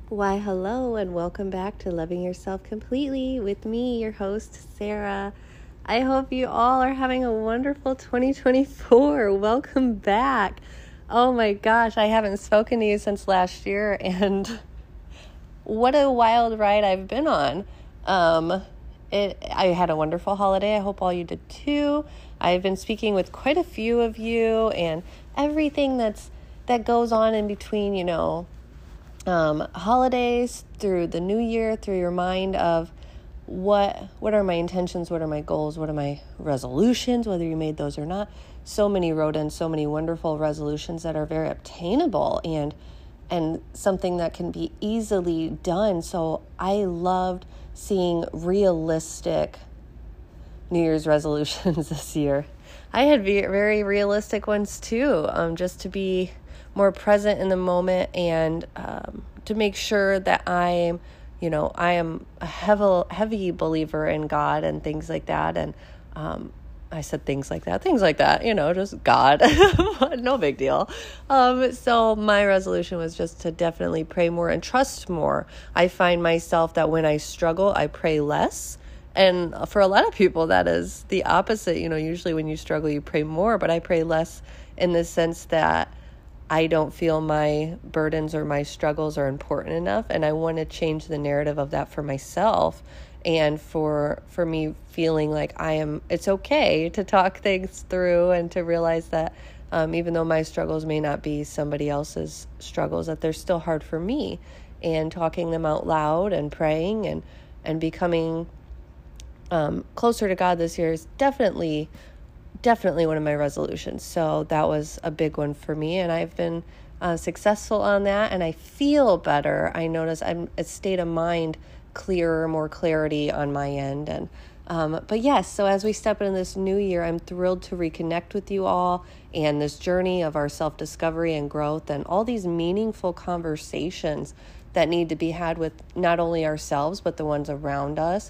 Why, hello, and welcome back to Loving Yourself Completely with me, your host, Sarah. I hope you all are having a wonderful 2024. Welcome back. Oh my gosh, I haven't spoken to you since last year, and what a wild ride I've been on. I had a wonderful holiday. I hope all you did too. I've been speaking with quite a few of you, and everything that goes on in between, holidays through the new year, through your mind of what are my intentions, what are my goals, what are my resolutions, whether you made those or not. So many wrote in so many wonderful resolutions that are very obtainable and something that can be easily done. So I loved seeing realistic New Year's resolutions this year. I had very realistic ones too, just to be more present in the moment and to make sure that I am a heavy believer in God and things like that. And I said things like that, just God, no big deal. So my resolution was just to definitely pray more and trust more. I find myself that when I struggle, I pray less. And for a lot of people, that is the opposite. Usually when you struggle, you pray more, but I pray less in the sense that I don't feel my burdens or my struggles are important enough. And I want to change the narrative of that for myself and for me feeling like it's okay to talk things through and to realize that even though my struggles may not be somebody else's struggles, that they're still hard for me. And talking them out loud and praying and becoming closer to God this year is definitely one of my resolutions. So that was a big one for me, and I've been successful on that, and I feel better. I notice I'm a state of mind clearer, more clarity on my end. And but yes, so as we step into this new year, I'm thrilled to reconnect with you all and this journey of our self-discovery and growth and all these meaningful conversations that need to be had with not only ourselves but the ones around us.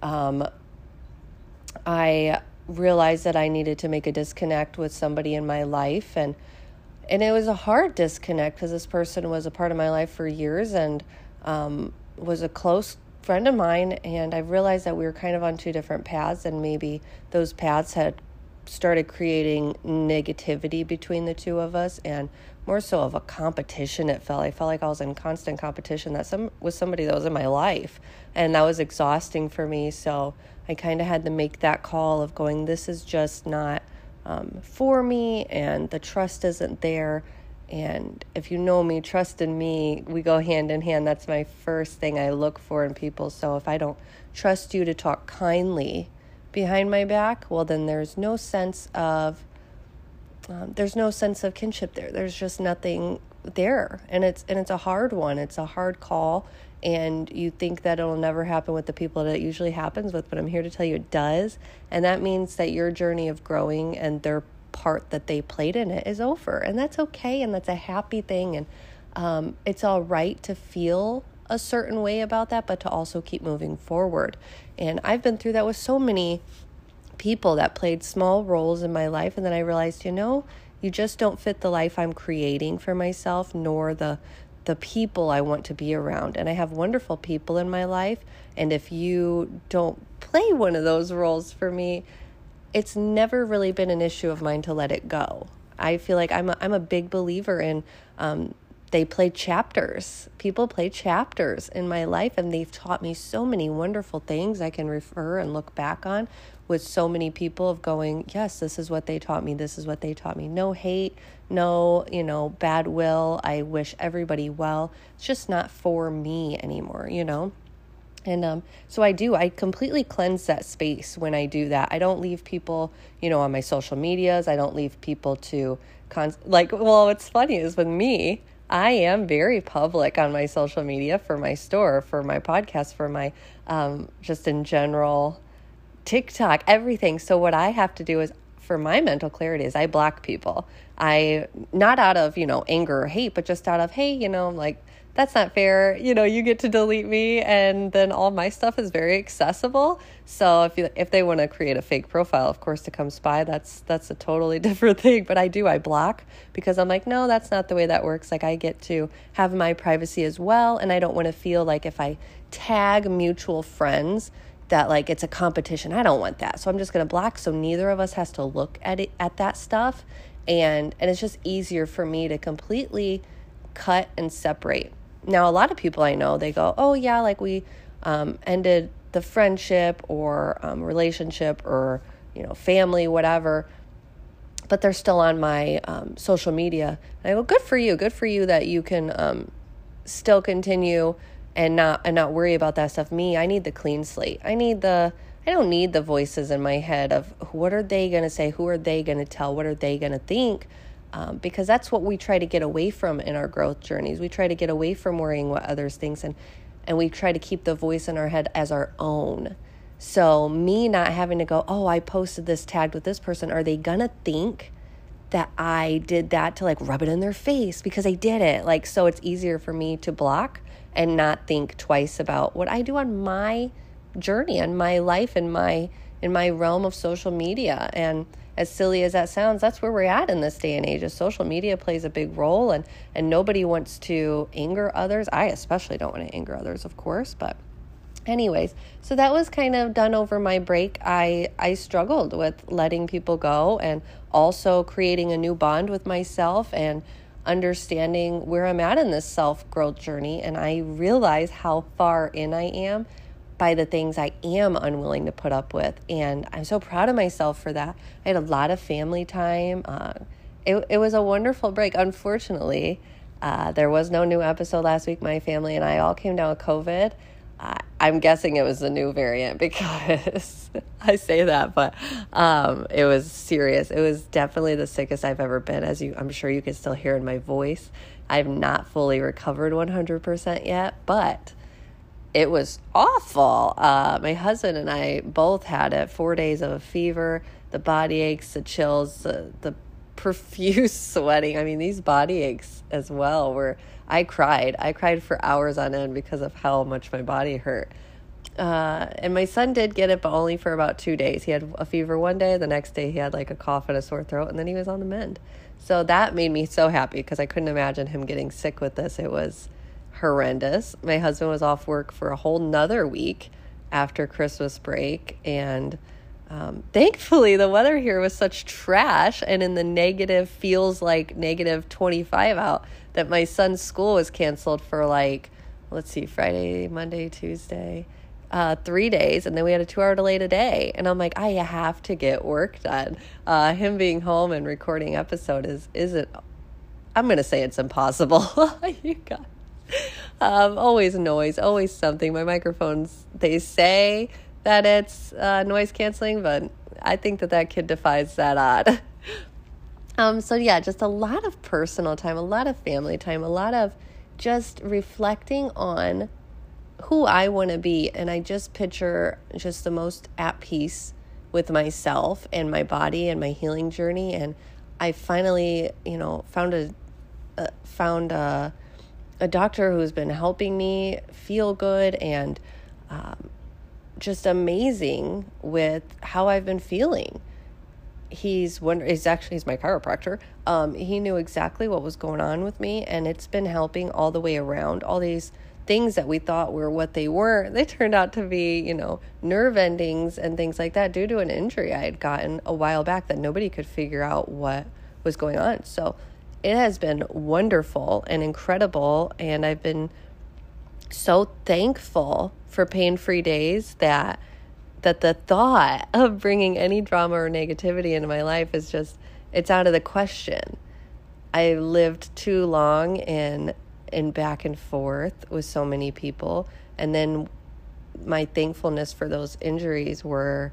I realized that I needed to make a disconnect with somebody in my life, and it was a hard disconnect because this person was a part of my life for years and was a close friend of mine, and I realized that we were kind of on two different paths, and maybe those paths had started creating negativity between the two of us, and more so of a competition. I felt like I was in constant competition with somebody that was in my life, and that was exhausting for me. So I kind of had to make that call of going, this is just not for me, and the trust isn't there. And if you know me, trust in me, we go hand in hand. That's my first thing I look for in people. So if I don't trust you to talk kindly behind my back, well, then there's no sense of kinship there. There's just nothing there, and it's a hard one. It's a hard call, and you think that it'll never happen with the people that it usually happens with, but I'm here to tell you it does, and that means that your journey of growing and their part that they played in it is over, and that's okay, and that's a happy thing, and it's all right to feel a certain way about that, but to also keep moving forward. And I've been through that with so many people that played small roles in my life, and then I realized, you just don't fit the life I'm creating for myself, nor the people I want to be around. And I have wonderful people in my life, and if you don't play one of those roles for me, it's never really been an issue of mine to let it go. I feel like I'm a big believer in they play chapters. People play chapters in my life, and they've taught me so many wonderful things I can refer and look back on with so many people of going, yes, this is what they taught me. This is what they taught me. No hate, no, bad will. I wish everybody well. It's just not for me anymore, And so I completely cleanse that space when I do that. I don't leave people, on my social medias. I don't leave people to, what's funny is with me, I am very public on my social media for my store, for my podcast, for my, just in general, TikTok, everything. So what I have to do is, for my mental clarity, is I block people. Not out of, anger or hate, but just out of, hey, that's not fair. You get to delete me, and then all my stuff is very accessible. So if they want to create a fake profile, of course, to come spy, that's a totally different thing. But I block, because I'm like, no, that's not the way that works. Like, I get to have my privacy as well, and I don't want to feel like if I tag mutual friends that like it's a competition. I don't want that. So I'm just going to block, so neither of us has to look at that stuff. And it's just easier for me to completely cut and separate. Now, a lot of people I know, they go, oh yeah, like we ended the friendship or relationship or, family, whatever, but they're still on my social media. And I go, good for you that you can still continue and not worry about that stuff. Me, I need the clean slate. I don't need the voices in my head of what are they going to say? Who are they going to tell? What are they going to think? Because that's what we try to get away from in our growth journeys. We try to get away from worrying what others think, and we try to keep the voice in our head as our own. So me not having to go, oh, I posted this tagged with this person. Are they going to think that I did that to like rub it in their face because I did it? Like, so it's easier for me to block and not think twice about what I do on my journey and my life in my realm of social media. And as silly as that sounds, that's where we're at in this day and age. Is social media plays a big role, and nobody wants to anger others. I especially don't want to anger others, of course. But anyways, so that was kind of done over my break. I struggled with letting people go and also creating a new bond with myself and understanding where I'm at in this self-growth journey. And I realize how far in I am by the things I am unwilling to put up with. And I'm so proud of myself for that. I had a lot of family time. It was a wonderful break. Unfortunately, there was no new episode last week. My family and I all came down with COVID. I'm guessing it was the new variant because I say that, but it was serious. It was definitely the sickest I've ever been, I'm sure you can still hear in my voice. I've not fully recovered 100% yet, but it was awful. My husband and I both had it. 4 days of a fever, the body aches, the chills, the profuse sweating. I mean, these body aches as well were... I cried for hours on end because of how much my body hurt. And my son did get it, but only for about 2 days. He had a fever one day. The next day he had like a cough and a sore throat, and then he was on the mend. So that made me so happy because I couldn't imagine him getting sick with this. It was horrendous. My husband was off work for a whole nother week after Christmas break. And thankfully the weather here was such trash, and in the negative, feels like negative 25 out, that my son's school was canceled for like, Friday, Monday, Tuesday, 3 days. And then we had a 2-hour delay today. And I'm like, I have to get work done. Him being home and recording episode isn't, I'm going to say it's impossible. You got always noise, always something. My microphones, they say that it's noise canceling, but I think that kid defies that odd. So yeah, just a lot of personal time, a lot of family time, a lot of just reflecting on who I want to be. And I just picture just the most at peace with myself and my body and my healing journey. And I finally, found a doctor who's been helping me feel good and just amazing with how I've been feeling. He's my chiropractor. He knew exactly what was going on with me, and it's been helping all the way around. All these things that we thought were what they weren't, they turned out to be, nerve endings and things like that due to an injury I had gotten a while back that nobody could figure out what was going on. So it has been wonderful and incredible, and I've been so thankful for pain-free days that the thought of bringing any drama or negativity into my life is just, it's out of the question. I lived too long in back and forth with so many people, and then my thankfulness for those injuries were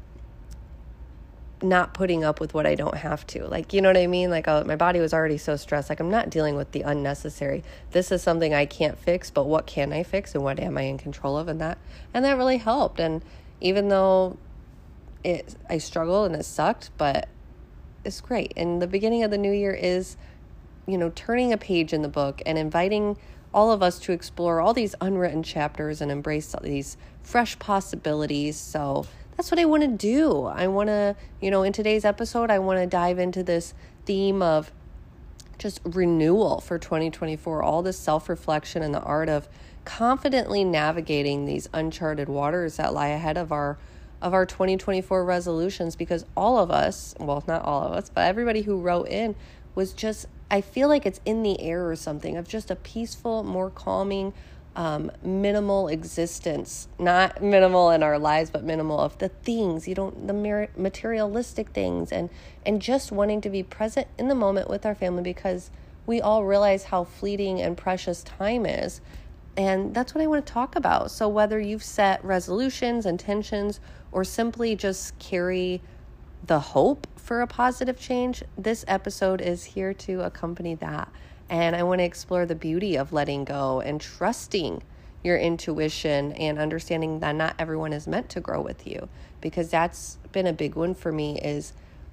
not putting up with what I don't have to. Like, you know what I mean? Like, my body was already so stressed. Like, I'm not dealing with the unnecessary. This is something I can't fix, but what can I fix and what am I in control of? And that really helped. And even though I struggled and it sucked, but it's great. And the beginning of the new year is, turning a page in the book and inviting all of us to explore all these unwritten chapters and embrace these fresh possibilities. So that's what I want to do. I want to, in today's episode, I want to dive into this theme of just renewal for 2024, all this self-reflection and the art of confidently navigating these uncharted waters that lie ahead of our 2024 resolutions, because all of us, well, not all of us, but everybody who wrote in was just, I feel like it's in the air or something, of just a peaceful, more calming, minimal existence. Not minimal in our lives, but minimal of the things, the materialistic things, and just wanting to be present in the moment with our family, because we all realize how fleeting and precious time is. And that's what I want to talk about. So whether you've set resolutions, intentions, or simply just carry the hope for a positive change, this episode is here to accompany that. And I want to explore the beauty of letting go and trusting your intuition and understanding that not everyone is meant to grow with you, because that's been a big one for me. Is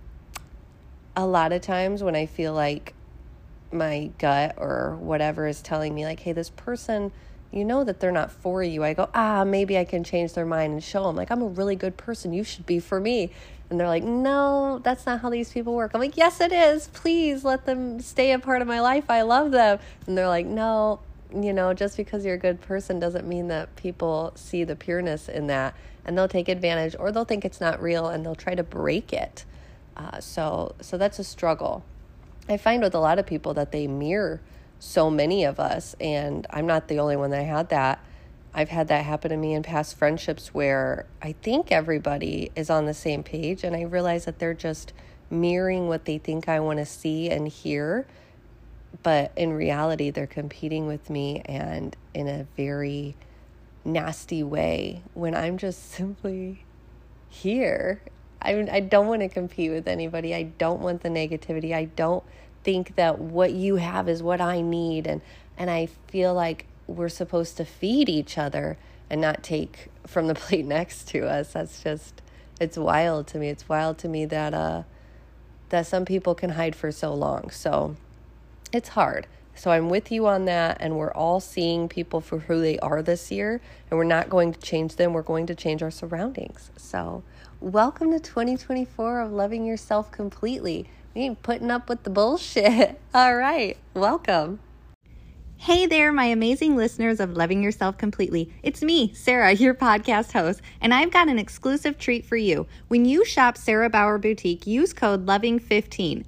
a lot of times when I feel like my gut or whatever is telling me like, hey, this person, that they're not for you, I go, maybe I can change their mind and show them like, I'm a really good person, you should be for me. And they're like, no, that's not how these people work. I'm like, yes, it is. Please let them stay a part of my life. I love them. And they're like, no, just because you're a good person doesn't mean that people see the pureness in that, and they'll take advantage, or they'll think it's not real and they'll try to break it. So that's a struggle. I find with a lot of people that they mirror so many of us, and I'm not the only one that had that. I've had that happen to me in past friendships where I think everybody is on the same page, and I realize that they're just mirroring what they think I want to see and hear, but in reality, they're competing with me, and in a very nasty way, when I'm just simply here. I don't want to compete with anybody. I don't want the negativity. I don't think that what you have is what I need. And I feel like we're supposed to feed each other and not take from the plate next to us. That's just, it's wild to me. It's wild to me that some people can hide for so long. So it's hard. So I'm with you on that. And we're all seeing people for who they are this year. And we're not going to change them. We're going to change our surroundings. So welcome to 2024 of loving yourself completely. We ain't putting up with the bullshit. All right. Welcome. Hey there, my amazing listeners of Loving Yourself Completely. It's me, Sarah, your podcast host, and I've got an exclusive treat for you. When you shop Sarah Bauer Boutique, use code LOVING15,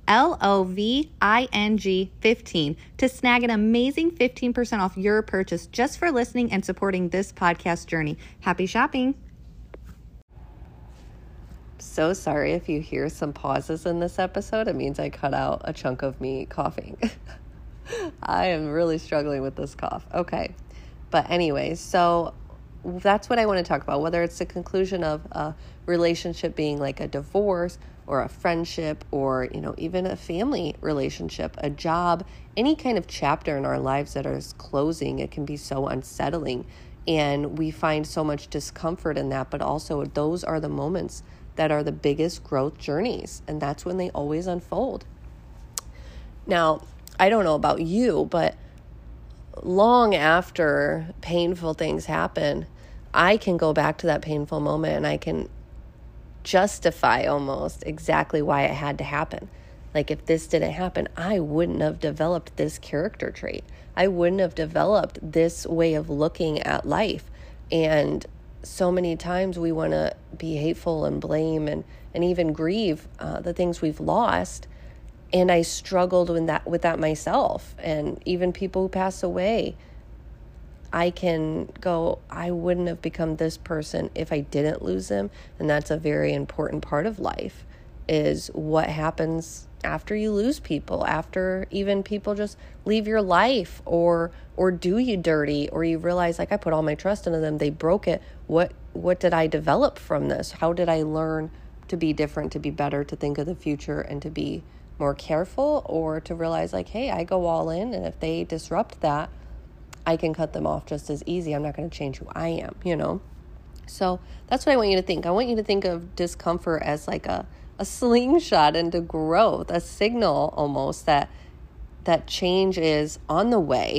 LOVING 15, to snag an amazing 15% off your purchase just for listening and supporting this podcast journey. Happy shopping. So sorry if you hear some pauses in this episode. It means I cut out a chunk of me coughing. I am really struggling with this cough. Okay. But anyway, so that's what I want to talk about, whether it's the conclusion of a relationship being like a divorce or a friendship or, even a family relationship, a job, any kind of chapter in our lives that is closing. It can be so unsettling, and we find so much discomfort in that, but also those are the moments that are the biggest growth journeys, and that's when they always unfold. Now, I don't know about you, but long after painful things happen, I can go back to that painful moment and I can justify almost exactly why it had to happen. Like, if this didn't happen, I wouldn't have developed this character trait. I wouldn't have developed this way of looking at life. And so many times we want to be hateful and blame and even grieve the things we've lost. And I struggled with that myself. And even people who pass away, I can go, I wouldn't have become this person if I didn't lose them. And that's a very important part of life, is what happens after you lose people, after even people just leave your life or do you dirty, or you realize, like, I put all my trust into them, they broke it. What did I develop from this? How did I learn to be different, to be better, to think of the future, and to be more careful, or to realize, like, hey, I go all in, and if they disrupt that, I can cut them off just as easy. I'm not going to change who I am, So that's what I want you to think. I want you to think of discomfort as like a slingshot into growth, a signal almost that change is on the way,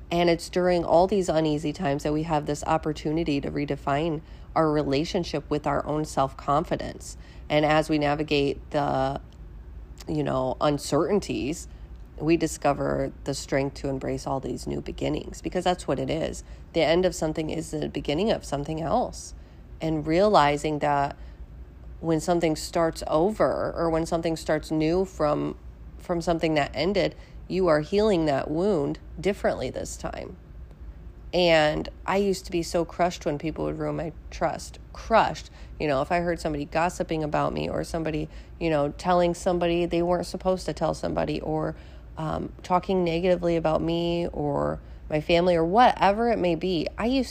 And it's during all these uneasy times that we have this opportunity to redefine our relationship with our own self-confidence. And as we navigate the, uncertainties, we discover the strength to embrace all these new beginnings, because that's what it is. The end of something is the beginning of something else. And realizing that when something starts over, or when something starts new from something that ended, you are healing that wound differently this time. And I used to be so crushed when people would ruin my trust. Crushed. If I heard somebody gossiping about me, or somebody, telling somebody they weren't supposed to tell somebody, or talking negatively about me or my family, or whatever it may be,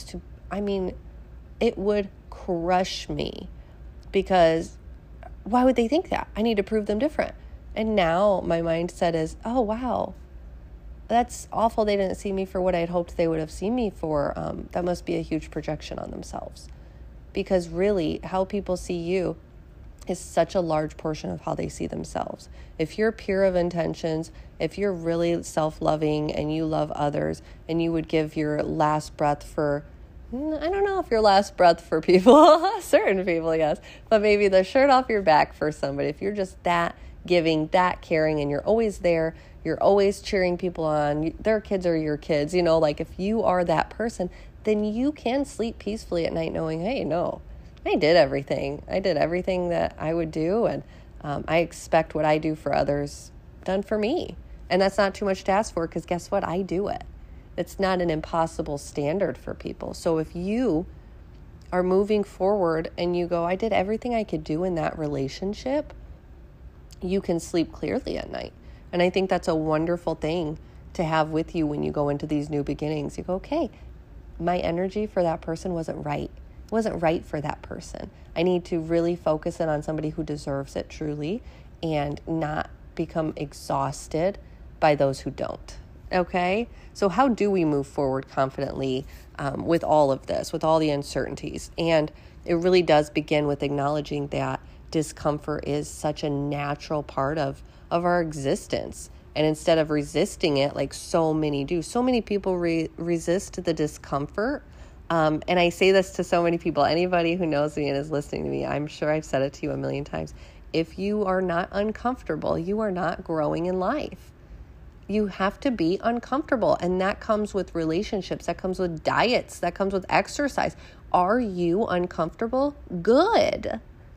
it would crush me, because why would they think that? I need to prove them different. And now my mindset is, oh, wow, that's awful. They didn't see me for what I'd hoped they would have seen me for. That must be a huge projection on themselves. Because really, how people see you is such a large portion of how they see themselves. If you're pure of intentions, if you're really self-loving and you love others, and you would give your last breath for, I don't know if your last breath for people, certain people, yes, but maybe the shirt off your back for somebody. If you're just that giving, that caring, and you're always there, you're always cheering people on, their kids are your kids, if you are that person, then you can sleep peacefully at night knowing, hey, no, I did everything. I did everything that I would do, and I expect what I do for others done for me. And that's not too much to ask for, because guess what? I do it. It's not an impossible standard for people. So if you are moving forward and you go, I did everything I could do in that relationship, you can sleep clearly at night. And I think that's a wonderful thing to have with you when you go into these new beginnings. You go, okay, my energy for that person wasn't right. It wasn't right for that person. I need to really focus in on somebody who deserves it truly, and not become exhausted by those who don't. Okay? So how do we move forward confidently with all of this, with all the uncertainties? And it really does begin with acknowledging that discomfort is such a natural part of our existence. And instead of resisting it like so many do, so many people resist the discomfort. And I say this to so many people. Anybody who knows me and is listening to me, I'm sure I've said it to you a million times. If you are not uncomfortable, you are not growing in life. You have to be uncomfortable. And that comes with relationships. That comes with diets. That comes with exercise. Are you uncomfortable? Good.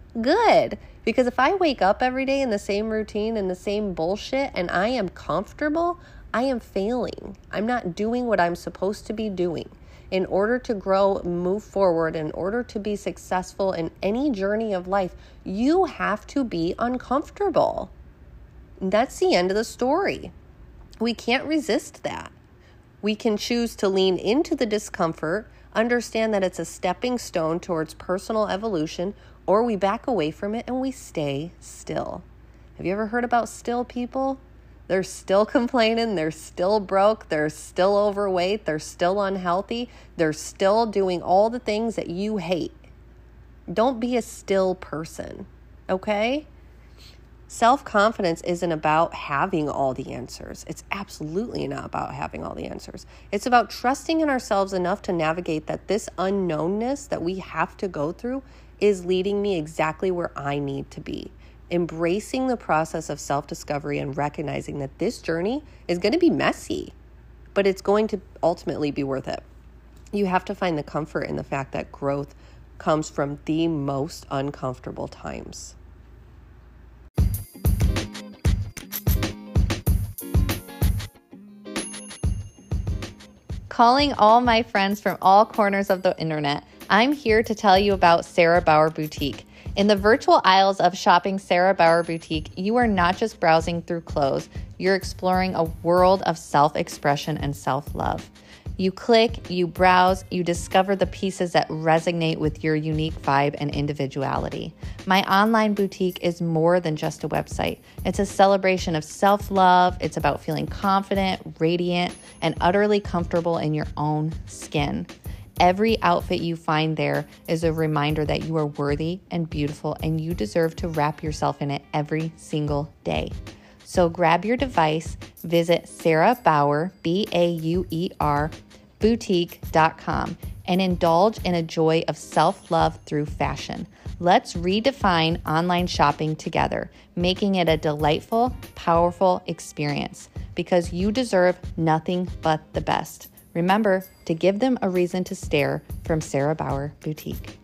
Because if I wake up every day in the same routine and the same bullshit and I am comfortable, I am failing. I'm not doing what I'm supposed to be doing. In order to grow, move forward, in order to be successful in any journey of life, you have to be uncomfortable. That's the end of the story. We can't resist that. We can choose to lean into the discomfort, understand that it's a stepping stone towards personal evolution, or we back away from it and we stay still. Have you ever heard about still people? They're still complaining, they're still broke, they're still overweight, they're still unhealthy, they're still doing all the things that you hate. Don't be a still person, okay? Self-confidence isn't about having all the answers. It's absolutely not about having all the answers. It's about trusting in ourselves enough to navigate that this unknownness that we have to go through is leading me exactly where I need to be. Embracing the process of self-discovery and recognizing that this journey is going to be messy, but it's going to ultimately be worth it. You have to find the comfort in the fact that growth comes from the most uncomfortable times. Calling all my friends from all corners of the internet, I'm here to tell you about Sarah Bauer Boutique. In the virtual aisles of shopping Sarah Bauer Boutique, you are not just browsing through clothes, you're exploring a world of self-expression and self-love. You click, you browse, you discover the pieces that resonate with your unique vibe and individuality. My online boutique is more than just a website. It's a celebration of self-love. It's about feeling confident, radiant, and utterly comfortable in your own skin. Every outfit you find there is a reminder that you are worthy and beautiful, and you deserve to wrap yourself in it every single day. So grab your device, visit Sarah Bauer, Bauer, boutique.com, and indulge in a joy of self-love through fashion. Let's redefine online shopping together, making it a delightful, powerful experience, because you deserve nothing but the best. Remember to give them a reason to stare from Sarah Bauer Boutique.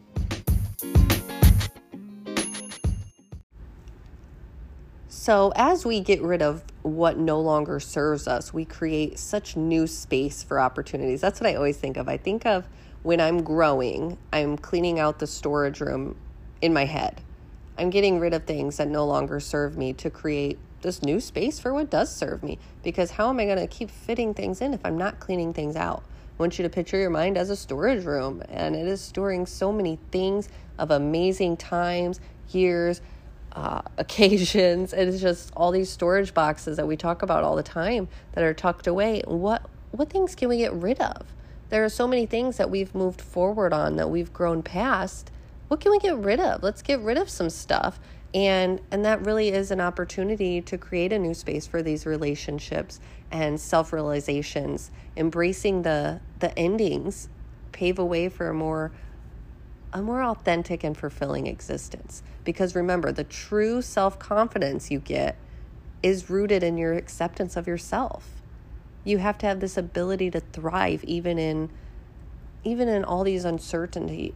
So as we get rid of what no longer serves us, we create such new space for opportunities. That's what I always think of. I think of when I'm growing, I'm cleaning out the storage room in my head. I'm getting rid of things that no longer serve me to create this new space for what does serve me. Because how am I going to keep fitting things in if I'm not cleaning things out? I want you to picture your mind as a storage room, and it is storing so many things of amazing times, years, occasions. It is just all these storage boxes that we talk about all the time that are tucked away. What things can we get rid of? There are so many things that we've moved forward on, that we've grown past. What can we get rid of? Let's get rid of some stuff. And that really is an opportunity to create a new space for these relationships and self-realizations. Embracing the endings pave a way for a more authentic and fulfilling existence. Because remember, the true self-confidence you get is rooted in your acceptance of yourself. You have to have this ability to thrive even in all these uncertainties.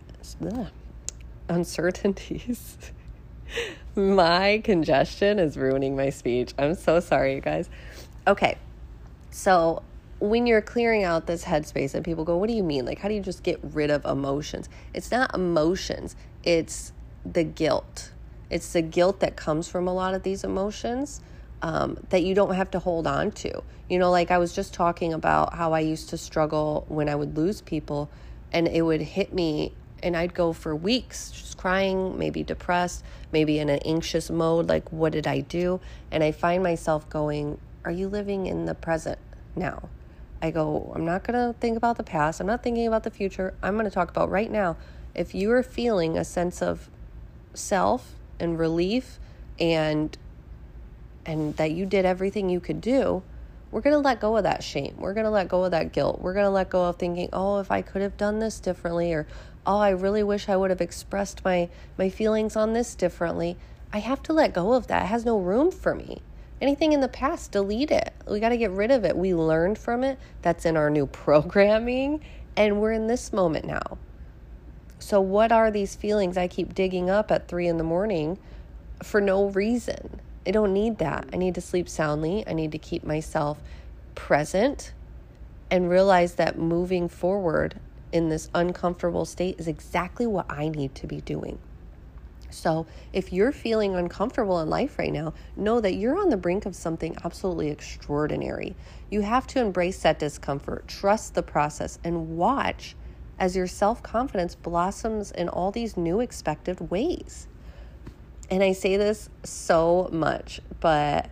My congestion is ruining my speech. I'm so sorry, you guys. Okay, so when you're clearing out this headspace and people go, what do you mean? Like, how do you just get rid of emotions? It's not emotions. It's the guilt. It's the guilt that comes from a lot of these emotions that you don't have to hold on to. You know, like I was just talking about how I used to struggle when I would lose people, and it would hit me and I'd go for weeks just crying, maybe depressed, maybe in an anxious mode, like, what did I do? And I find myself going, are you living in the present now? I go, I'm not going to think about the past. I'm not thinking about the future. I'm going to talk about right now. If you are feeling a sense of self and relief and that you did everything you could do, we're going to let go of that shame. We're going to let go of that guilt. We're going to let go of thinking, oh, if I could have done this differently, or, oh, I really wish I would have expressed my feelings on this differently. I have to let go of that. It has no room for me. Anything in the past, delete it. We got to get rid of it. We learned from it. That's in our new programming, and we're in this moment now. So what are these feelings I keep digging up at 3 a.m. for no reason? I don't need that. I need to sleep soundly. I need to keep myself present and realize that moving forward in this uncomfortable state is exactly what I need to be doing. So if you're feeling uncomfortable in life right now, know that you're on the brink of something absolutely extraordinary. You have to embrace that discomfort, trust the process, and watch as your self-confidence blossoms in all these new expected ways. And I say this so much, but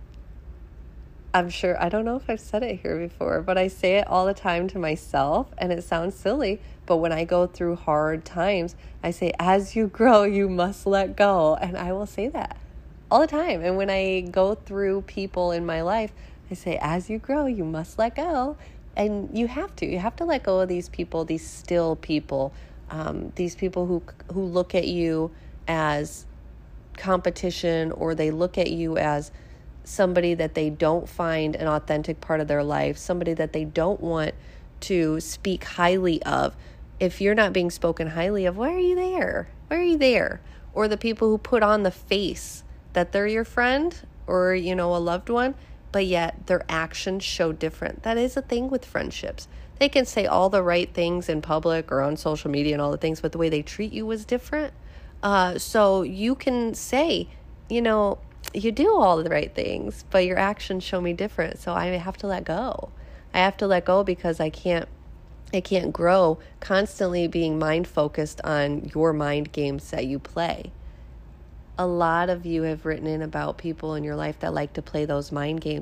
I'm sure, I don't know if I've said it here before, but I say it all the time to myself, and it sounds silly, but when I go through hard times, I say, as you grow, you must let go. And I will say that all the time. And when I go through people in my life, I say, as you grow, you must let go. And you have to let go of these people, these still people, these people who look at you as competition, or they look at you as somebody that they don't find an authentic part of their life, somebody that they don't want to speak highly of. If you're not being spoken highly of, why are you there? Why are you there? Or the people who put on the face that they're your friend or, a loved one, but yet their actions show different. That is a thing with friendships. They can say all the right things in public or on social media and all the things, but the way they treat you is different. So you can say, you do all the right things, but your actions show me different. So I have to let go. I have to let go because I can't grow constantly being mind focused on your mind games that you play. A lot of you have written in about people in your life that like to play those mind games.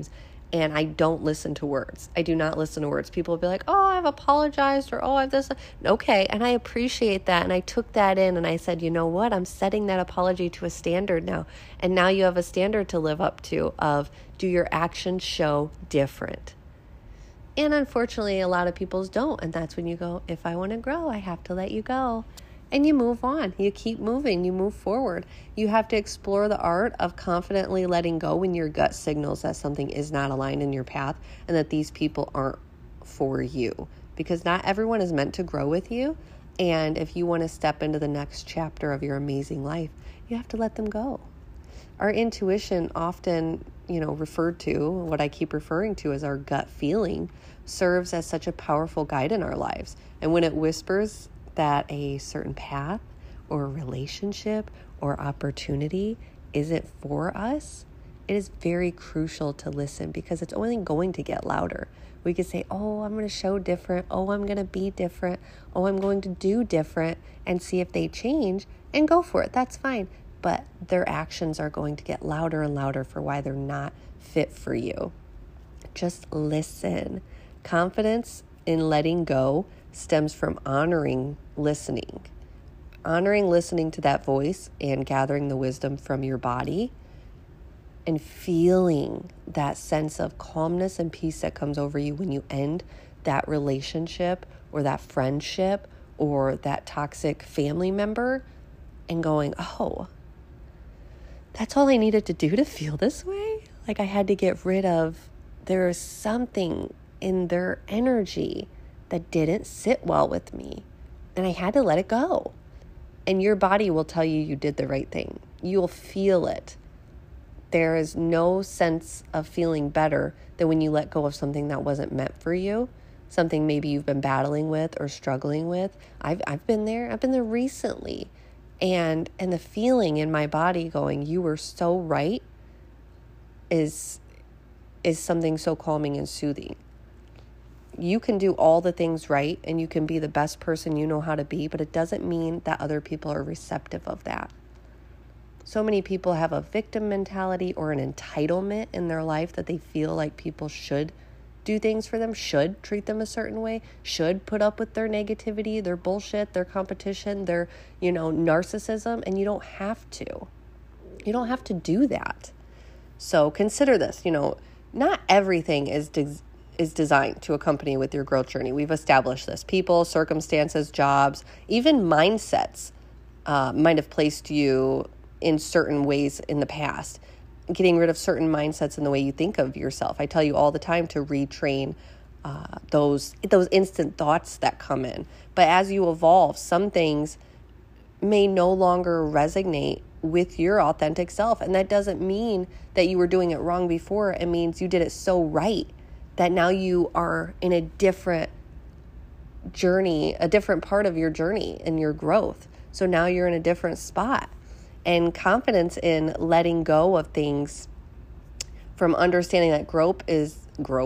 And I don't listen to words. I do not listen to words. People will be like, oh, I've apologized, or oh, I've this. Okay, and I appreciate that. And I took that in and I said, you know what? I'm setting that apology to a standard now. And now you have a standard to live up to of, do your actions show different? And unfortunately, a lot of people's don't. And that's when you go, if I want to grow, I have to let you go. And you move on. You keep moving. You move forward. You have to explore the art of confidently letting go when your gut signals that something is not aligned in your path and that these people aren't for you. Because not everyone is meant to grow with you. And if you want to step into the next chapter of your amazing life, you have to let them go. Our intuition, often, referred to, what I keep referring to as our gut feeling, serves as such a powerful guide in our lives. And when it whispers that a certain path or relationship or opportunity isn't for us, it is very crucial to listen, because it's only going to get louder. We could say, oh, I'm going to show different. Oh, I'm going to be different. Oh, I'm going to do different, and see if they change and go for it. That's fine. But their actions are going to get louder and louder for why they're not fit for you. Just listen. Confidence in letting go stems from honoring listening to that voice and gathering the wisdom from your body and feeling that sense of calmness and peace that comes over you when you end that relationship or that friendship or that toxic family member, and going, oh, that's all I needed to do to feel this way? Like, I had to get rid of, there is something in their energy that didn't sit well with me, and I had to let it go. And your body will tell you did the right thing. You'll feel it. There is no sense of feeling better than when you let go of something that wasn't meant for you, something maybe you've been battling with or struggling with. I've been there. I've been there recently. And the feeling in my body going, you were so right, is something so calming and soothing. You can do all the things right and you can be the best person you know how to be, but it doesn't mean that other people are receptive of that. So many people have a victim mentality or an entitlement in their life that they feel like people should do things for them, should treat them a certain way, should put up with their negativity, their bullshit, their competition, their, narcissism, and you don't have to. You don't have to do that. So consider this, not everything is designed to accompany with your growth journey. We've established this. People, circumstances, jobs, even mindsets might have placed you in certain ways in the past. Getting rid of certain mindsets in the way you think of yourself. I tell you all the time to retrain those instant thoughts that come in. But as you evolve, some things may no longer resonate with your authentic self. And that doesn't mean that you were doing it wrong before. It means you did it so right that now you are in a different journey, a different part of your journey and your growth. So now you're in a different spot. And confidence in letting go of things, from understanding that growth is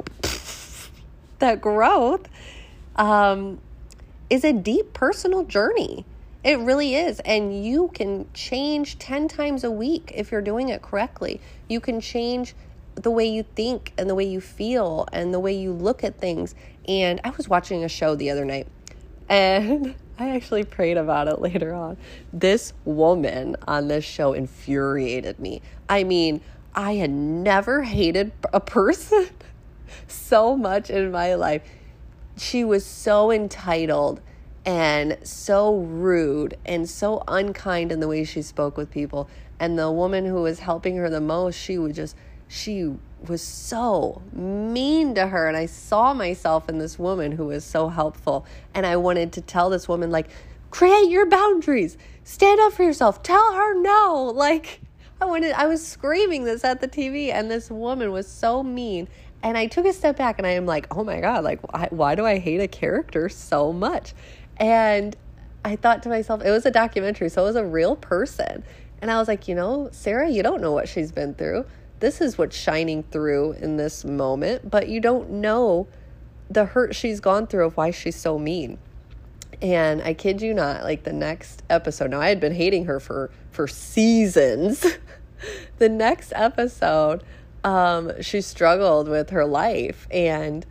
a deep personal journey. It really is. And you can change 10 times a week if you're doing it correctly. You can change the way you think and the way you feel and the way you look at things. And I was watching a show the other night, and I actually prayed about it later on. This woman on this show infuriated me. I mean, I had never hated a person so much in my life. She was so entitled and so rude and so unkind in the way she spoke with people. And the woman who was helping her the most, she was so mean to her. And I saw myself in this woman who was so helpful. And I wanted to tell this woman, like, create your boundaries. Stand up for yourself. Tell her no. Like, I was screaming this at the TV, and this woman was so mean. And I took a step back and I am like, oh my God, like, why do I hate a character so much? And I thought to myself, it was a documentary, so it was a real person. And I was like, Sarah, you don't know what she's been through. This is what's shining through in this moment, but you don't know the hurt she's gone through of why she's so mean. And I kid you not, like the next episode, now I had been hating her for seasons. The next episode, she struggled with her life, and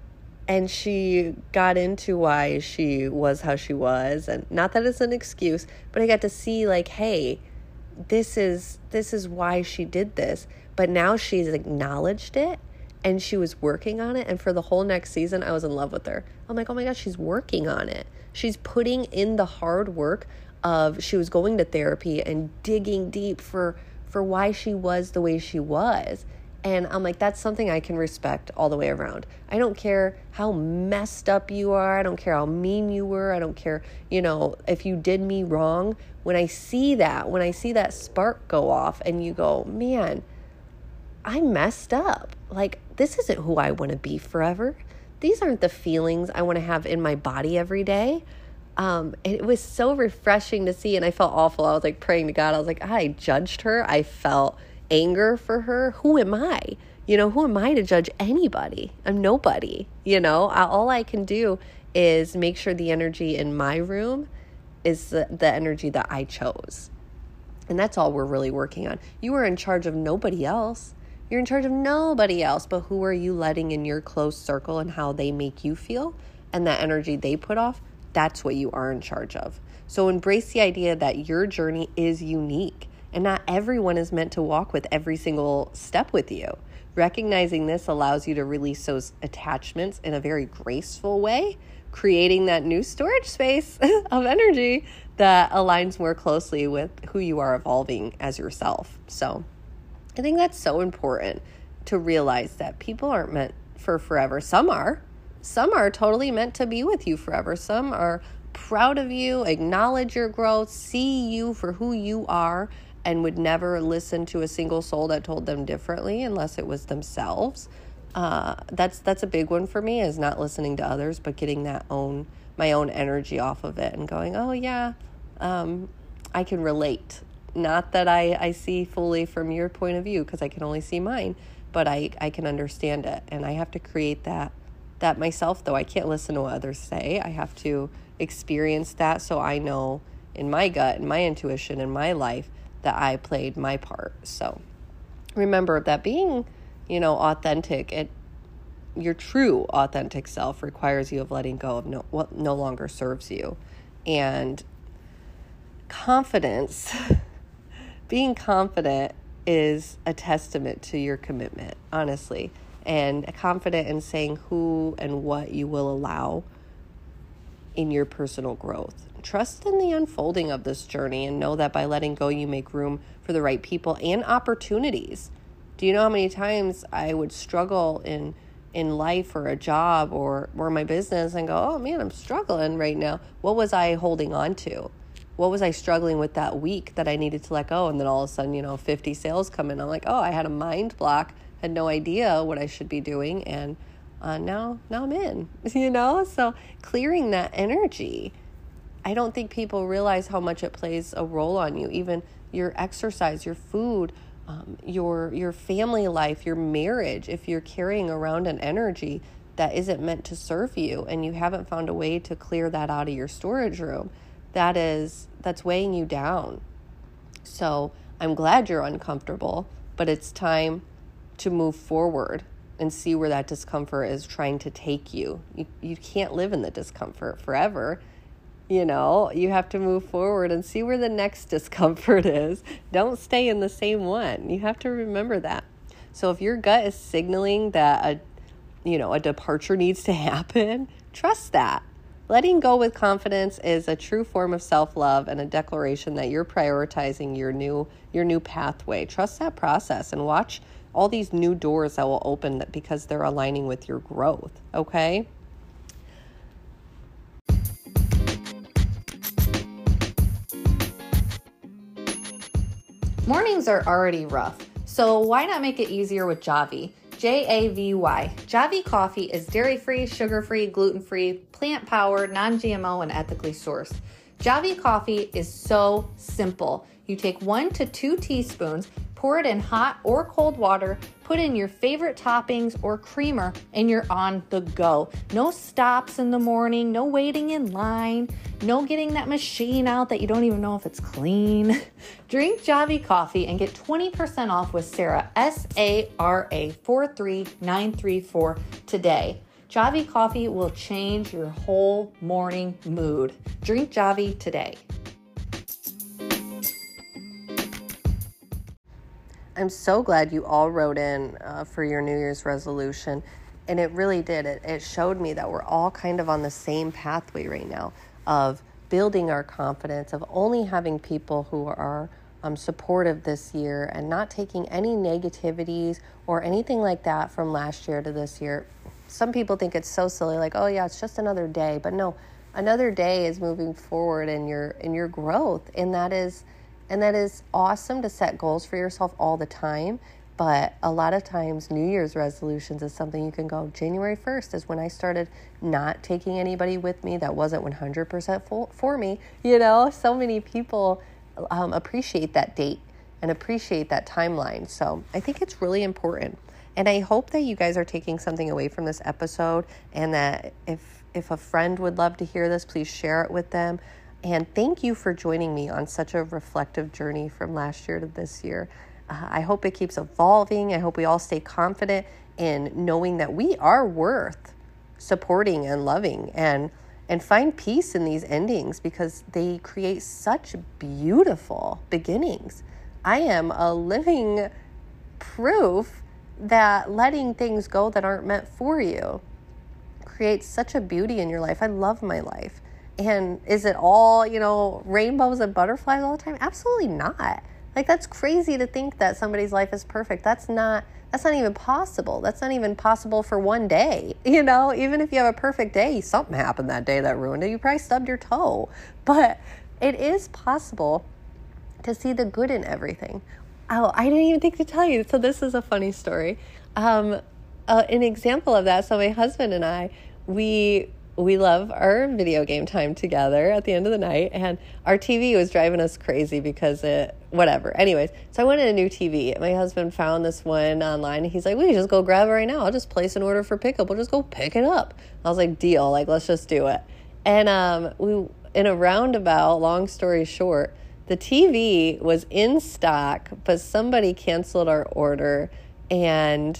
she got into why she was how she was. And not that it's an excuse, but I got to see like, hey, this is why she did this. But now she's acknowledged it and she was working on it. And for the whole next season, I was in love with her. I'm like, oh my gosh, she's working on it. She's putting in the hard work of, she was going to therapy and digging deep for why she was the way she was. And I'm like, that's something I can respect all the way around. I don't care how messed up you are. I don't care how mean you were. I don't care, if you did me wrong. When I see that spark go off and you go, man, I messed up. Like, this isn't who I want to be forever. These aren't the feelings I want to have in my body every day. It was so refreshing to see. And I felt awful. I was like praying to God. I was like, I judged her. I felt anger for her. Who am I? Who am I to judge anybody? I'm nobody. All I can do is make sure the energy in my room is the energy that I chose. And that's all we're really working on. You are in charge of nobody else. You're in charge of nobody else, but who are you letting in your close circle and how they make you feel and that energy they put off? That's what you are in charge of. So embrace the idea that your journey is unique. And not everyone is meant to walk with every single step with you. Recognizing this allows you to release those attachments in a very graceful way, creating that new storage space of energy that aligns more closely with who you are evolving as yourself. So I think that's so important to realize that people aren't meant for forever. Some are totally meant to be with you forever. Some are proud of you, acknowledge your growth, see you for who you are, and would never listen to a single soul that told them differently unless it was themselves. That's a big one for me, is not listening to others, but getting my own energy off of it and going, oh yeah, I can relate. Not that I see fully from your point of view, because I can only see mine, but I can understand it. And I have to create that myself, though. I can't listen to what others say. I have to experience that so I know in my gut and my intuition in my life that I played my part. So remember that being, authentic, your true authentic self requires you of letting go of what no longer serves you. And confidence, being confident is a testament to your commitment, honestly, and confident in saying who and what you will allow in your personal growth. Trust in the unfolding of this journey and know that by letting go, you make room for the right people and opportunities. Do you know how many times I would struggle in life or a job or my business and go, oh man, I'm struggling right now. What was I holding on to? What was I struggling with that week that I needed to let go? And then all of a sudden, 50 sales come in. I'm like, oh, I had a mind block, had no idea what I should be doing. And now I'm in, So clearing that energy. I don't think people realize how much it plays a role on you. Even your exercise, your food, your family life, your marriage. If you're carrying around an energy that isn't meant to serve you and you haven't found a way to clear that out of your storage room, that's weighing you down. So I'm glad you're uncomfortable, but it's time to move forward and see where that discomfort is trying to take you. You can't live in the discomfort forever. You have to move forward and see where the next discomfort is. Don't stay in the same one. You have to remember that. So if your gut is signaling that a departure needs to happen, trust that. Letting go with confidence is a true form of self-love and a declaration that you're prioritizing your new pathway. Trust that process and watch all these new doors that will open because they're aligning with your growth, okay? Mornings are already rough, so why not make it easier with Javy? Javy. Javy coffee is dairy-free, sugar-free, gluten-free, plant-powered, non-GMO, and ethically sourced. Javy coffee is so simple. You take 1 to 2 teaspoons, Pour it in hot or cold water, put in your favorite toppings or creamer, and you're on the go. No stops in the morning, no waiting in line, no getting that machine out that you don't even know if it's clean. Drink Javy coffee and get 20% off with Sarah, SARA 43934 today. Javy coffee will change your whole morning mood. Drink Javy today. I'm so glad you all wrote in for your New Year's resolution. And it really did. It showed me that we're all kind of on the same pathway right now of building our confidence, of only having people who are supportive this year and not taking any negativities or anything like that from last year to this year. Some people think it's so silly, like, oh yeah, it's just another day. But no, another day is moving forward in your growth. And that is awesome to set goals for yourself all the time. But a lot of times New Year's resolutions is something you can go, January 1st is when I started not taking anybody with me that wasn't 100% for me. So many people appreciate that date and appreciate that timeline. So I think it's really important. And I hope that you guys are taking something away from this episode, and that if a friend would love to hear this, please share it with them. And thank you for joining me on such a reflective journey from last year to this year. I hope it keeps evolving. I hope we all stay confident in knowing that we are worth supporting and loving, and find peace in these endings, because they create such beautiful beginnings. I am a living proof that letting things go that aren't meant for you creates such a beauty in your life. I love my life. And is it all, rainbows and butterflies all the time? Absolutely not. Like, that's crazy to think that somebody's life is perfect. That's not even possible. That's not even possible for one day. Even if you have a perfect day, something happened that day that ruined it. You probably stubbed your toe. But it is possible to see the good in everything. Oh, I didn't even think to tell you. So this is a funny story. An example of that. So my husband and I, we love our video game time together at the end of the night, and our TV was driving us crazy because whatever. Anyways, so I wanted a new TV. My husband found this one online. He's like, we can just go grab it right now. I'll just place an order for pickup. We'll just go pick it up. I was like, deal. Like, let's just do it. And we, in a roundabout, long story short, the TV was in stock, but somebody canceled our order. And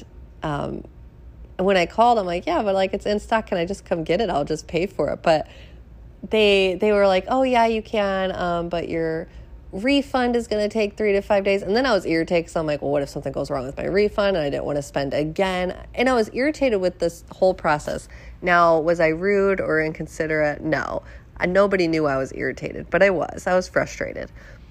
when I called, I'm like, yeah, but like, it's in stock. Can I just come get it? I'll just pay for it. But they were like, oh yeah, you can. But your refund is going to take 3 to 5 days. And then I was irritated, because I'm like, well, what if something goes wrong with my refund? And I didn't want to spend again. And I was irritated with this whole process. Now, was I rude or inconsiderate? No. Nobody knew I was irritated, but I was frustrated.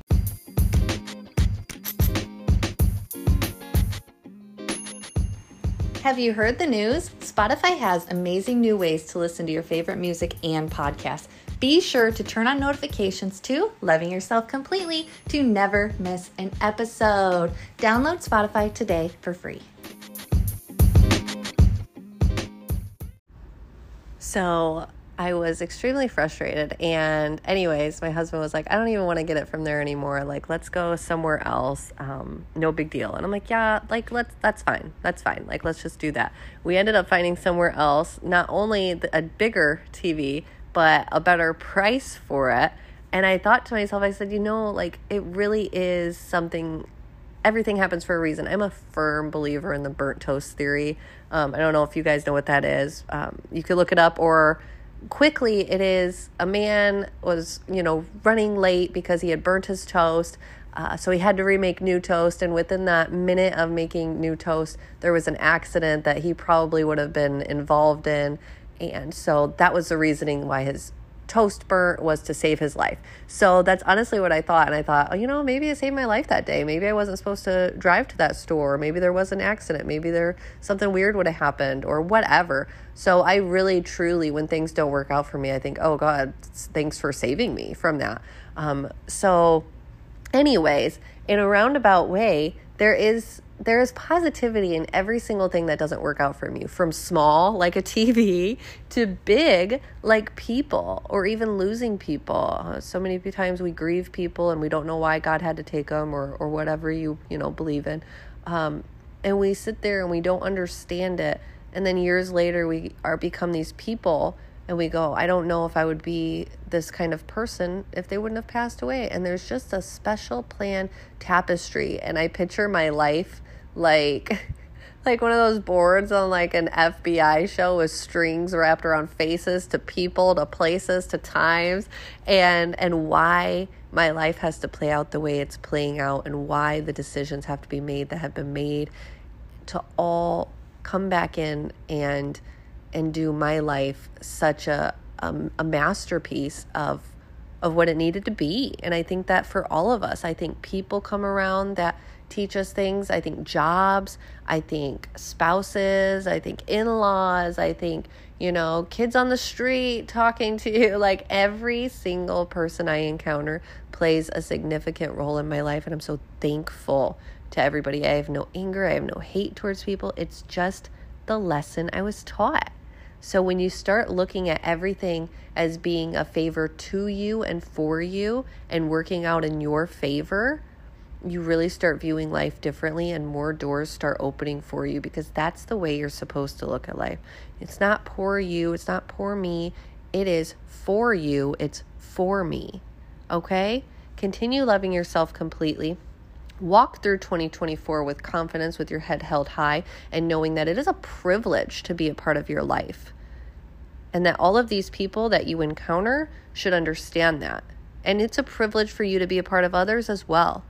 Have you heard the news? Spotify has amazing new ways to listen to your favorite music and podcasts. Be sure to turn on notifications to Loving Yourself Completely to never miss an episode. Download Spotify today for free. So I was extremely frustrated. And anyways, my husband was like, I don't even want to get it from there anymore. Like, let's go somewhere else. No big deal. And I'm like, yeah, like, that's fine. That's fine. Like, let's just do that. We ended up finding somewhere else, not only a bigger TV, but a better price for it. And I thought to myself, I said, like, it really is something. Everything happens for a reason. I'm a firm believer in the burnt toast theory. I don't know if you guys know what that is. You could look it up, or quickly, it is a man was, running late because he had burnt his toast. So he had to remake new toast. And within that minute of making new toast, there was an accident that he probably would have been involved in. And so that was the reasoning why his toast burnt, was to save his life. So that's honestly what I thought. And I thought, maybe it saved my life that day. Maybe I wasn't supposed to drive to that store. Maybe there was an accident. Maybe something weird would have happened, or whatever. So I really, truly, when things don't work out for me, I think, oh God, thanks for saving me from that. So anyways, in a roundabout way, there is positivity in every single thing that doesn't work out for you, from small, like a TV, to big, like people, or even losing people. So many times we grieve people and we don't know why God had to take them, or whatever you believe in. And we sit there and we don't understand it. And then years later, we become these people and we go, I don't know if I would be this kind of person if they wouldn't have passed away. And there's just a special plan tapestry. And I picture my life like one of those boards on like an FBI show with strings wrapped around faces to people, to places, to times, and why my life has to play out the way it's playing out, and why the decisions have to be made that have been made, to all come back in and do my life such a masterpiece of what it needed to be. And I think that for all of us, I think people come around that teach us things. I think jobs, I think spouses, I think in-laws, I think, kids on the street talking to you. Like, every single person I encounter plays a significant role in my life. And I'm so thankful to everybody. I have no anger. I have no hate towards people. It's just the lesson I was taught. So when you start looking at everything as being a favor to you and for you and working out in your favor, you really start viewing life differently, and more doors start opening for you, because that's the way you're supposed to look at life. It's not poor you. It's not poor me. It is for you. It's for me. Okay? Continue loving yourself completely. Walk through 2024 with confidence, with your head held high, and knowing that it is a privilege to be a part of your life. And that all of these people that you encounter should understand that. And it's a privilege for you to be a part of others as well.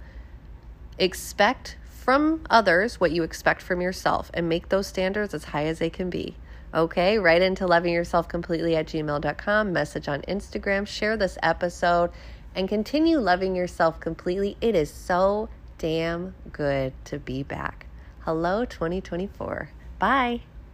Expect from others what you expect from yourself, and make those standards as high as they can be. Okay? Write into lovingyourselfcompletely@gmail.com, message on Instagram, share this episode, and continue loving yourself completely. It is so damn good to be back. Hello, 2024. Bye.